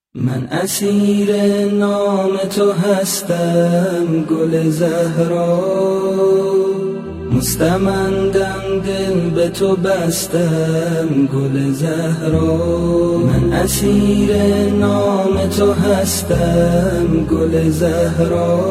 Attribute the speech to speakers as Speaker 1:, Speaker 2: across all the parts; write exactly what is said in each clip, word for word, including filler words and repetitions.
Speaker 1: من اسیر نام تو هستم گل زهرا، مستمندم دل به تو بستم گل زهرا. من اسیر نام تو هستم گل زهرا،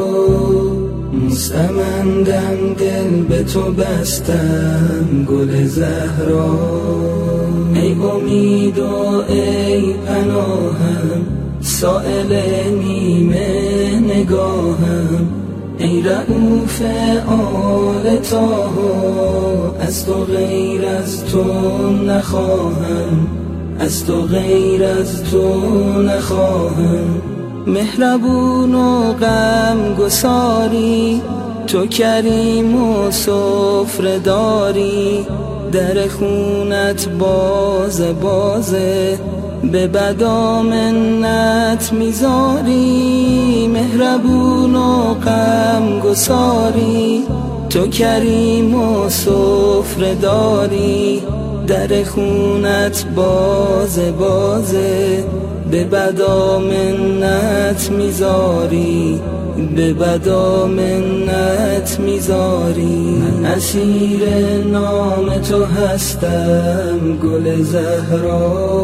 Speaker 1: مستمندم دل به تو بستم گل زهرا. ای امید و ای پناهم، سائل نیمه نگاهم، ای رؤوف آل طه، از تو غیر از تو نخواهم، از تو غیر از تو نخواهم. مهربون و غم گساری، تو کریم و سفره داری، در خونت باز بازه، به بدا منت میذاری. مهربون و غم گساری، تو کریم و سفره داری، در خونت باز بازه، به بدا منت میذاری، به بدا منت میذاری. من اسیر نام تو هستم گل زهرا،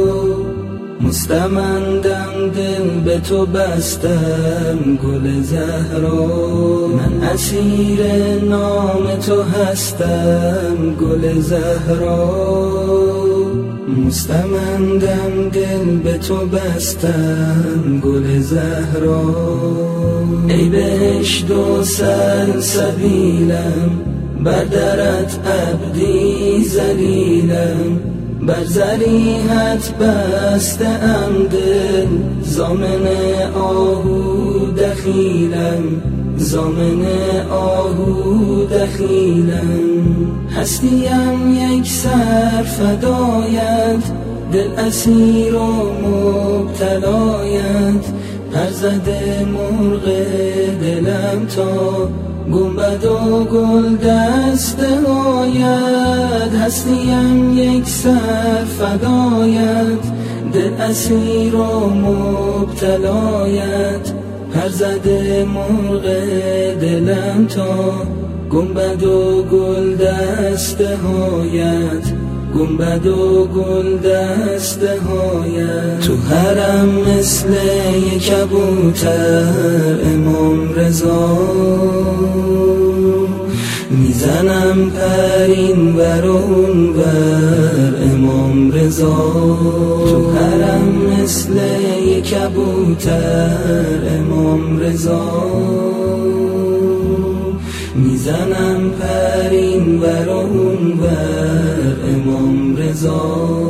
Speaker 1: مستمندم دل به تو بستم گل زهرا. من اسیر نام تو هستم گل زهرا، مستمندم دل به تو بستم گل زهرا. ای بهشت و سلسبیلم، بر درت عبدی ذلیلم، بر ذریحت بسته ام دل، ضامن آهو دخیلم، ضامن آهو دخیلم. هستیم یک سر فدایت، دل اسیر و مبتلایت، پر زده مرغ دلم تا گنبد و گل دسته آید. هستیم یک سر فدایت، دل اسیر و مبتلایت، پر زده مرغ دلم تا گنبد و گل دسته هایت، گنبد و گل دسته هایت. تو حرم مثل یک کبوتر امام رضا، میزنم پرین ور و اون ور امام رضا. تو حرم مثل یک کبوتر امام رضا، میزنم پرین ور و اون ور امام رضا.